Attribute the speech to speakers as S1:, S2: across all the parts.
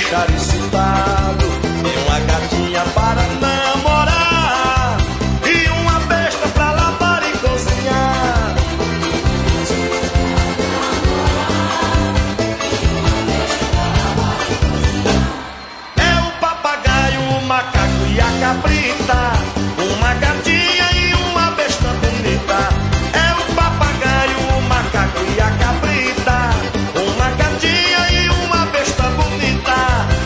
S1: deixar excitado. E uma gatinha para namorar, e uma besta pra lavar e cozinhar. É o papagaio, o macaco e a cabrita, uma gatinha e uma besta bonita. É o papagaio, o macaco e a cabrita, uma gatinha e uma besta bonita.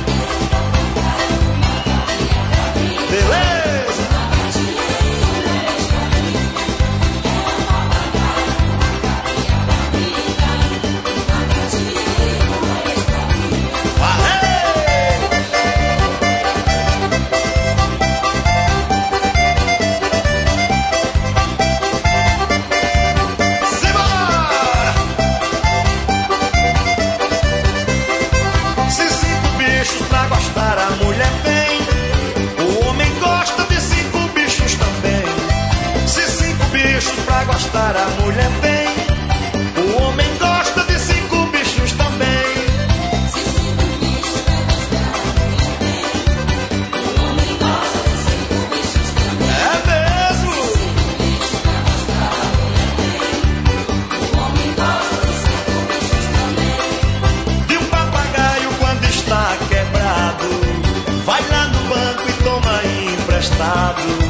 S1: Beleza? Simbora! Se 5 bichos pra gostar a mulher tem, o homem gosta de 5 bichos também. Se 5 bichos pra gostar a mulher tem, o homem gosta de 5 bichos também. É mesmo? E um papagaio quando está quebrado, vai lá no banco e toma emprestado.